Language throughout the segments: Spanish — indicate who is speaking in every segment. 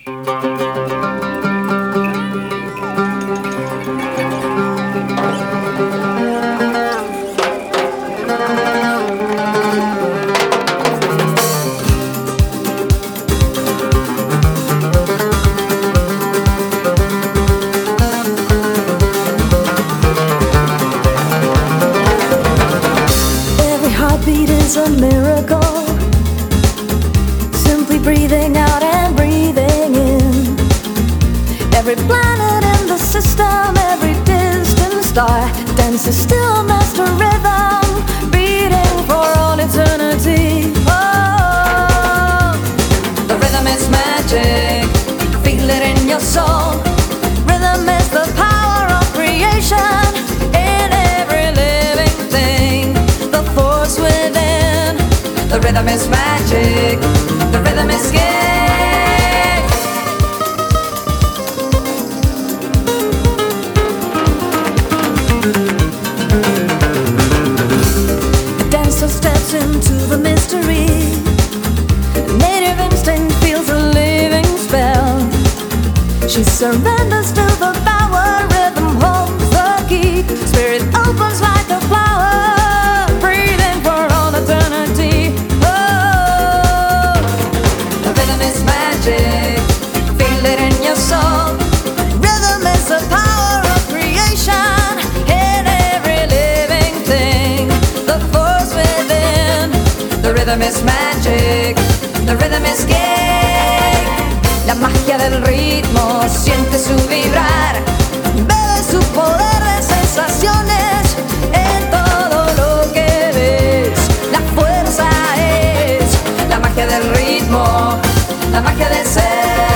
Speaker 1: Heartbeat is a miracle. Simply breathing out and breathing in. Every planet in the system, every distant star dances still master rhythm, beating for all eternity. Oh, the rhythm is magic. Feel it in your soul. Rhythm is the power of creation. The rhythm is magic, the rhythm is game. The dancer steps into the mystery. Native instinct feels a living spell. She surrenders to the power. Rhythm holds the key. Spirit opens like a flower. Feel it in your soul. Rhythm is the power of creation in every living thing. The force within. The rhythm is magic. The rhythm is game. La magia del ritmo, siente su vibrar. Bebe su poder de sensaciones en todo lo que ves. La fuerza es la magia del ritmo. La magia del ser.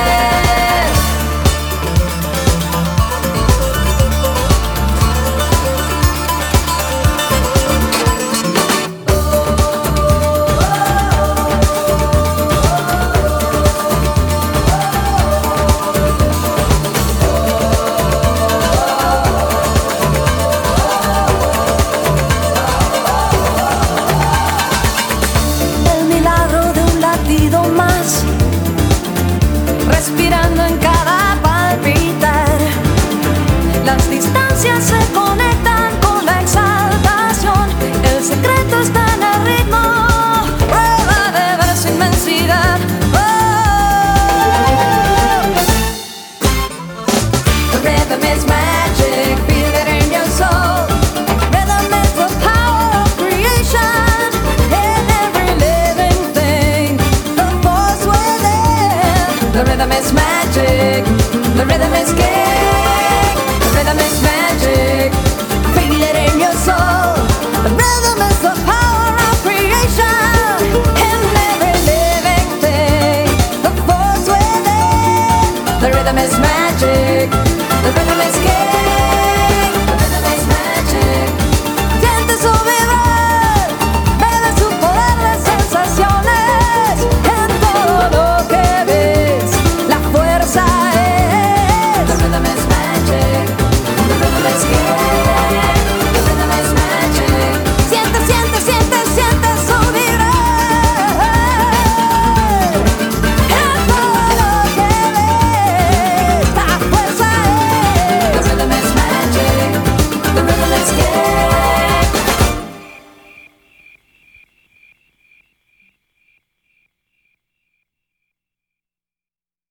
Speaker 1: El milagro de un latido más, respirando en cada palpitar. Las distancias se conectan con la exaltación. El secreto está en el ritmo. Prueba de ver su inmensidad. Oh. The rhythm is magic. Feel it in your soul. Rhythm is the power of creation in every living thing. The force within. The rhythm is magic, the rhythm is game. The rhythm is magic, feel it in your soul. The rhythm is the power of creation in every living thing. The force within. The rhythm is magic.